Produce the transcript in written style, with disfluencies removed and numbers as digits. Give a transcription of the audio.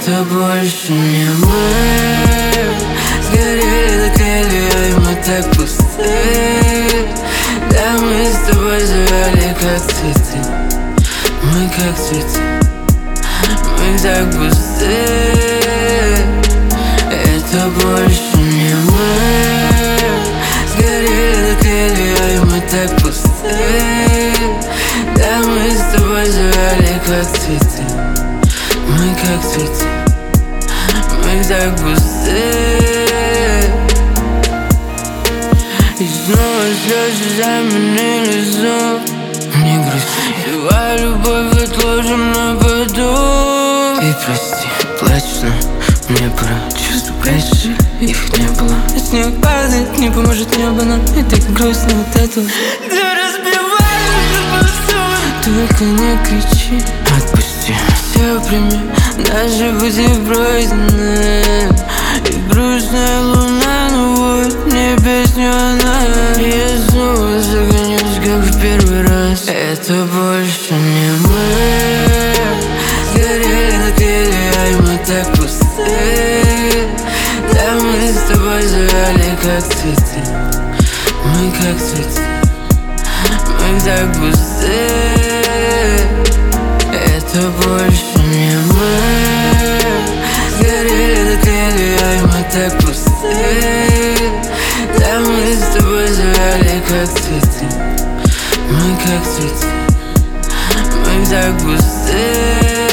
Это больше не мы. Сгорели, дотлели, и мы так пусты. Да, мы с тобой завяли, как цветы. Мы как цветы, мы так пусты. Это больше не мы. Сгорели, дотлели, и мы так пусты. Да, мы с тобой завяли, как цветы. Мы как цветы, мы так пусты. И снова слезы заменили сон. Не грусти, давай любовь отложим на потом. И прости, плачь, но мне пора. Чувств раньше их не было. И снег падает, не поможет небо нам. И так грустно от этого. Ты разбиваешь посуду. Только не кричи, отпусти. Все прими, наши пути пройдены. И грустная луна, ну вот мне песню она. И я снова загонюсь, как в первый раз. Это больше не мы. Сгорели, дотлели, и мы так пусты. Да, мы с тобой завяли, как цветы. Мы как цветы, мы так пусты. Это больше не мы. Сгорели, дотлели, и мы так пусты. Да, мы с тобой завяли, как цветы. Мы как цветы, мы так пусты.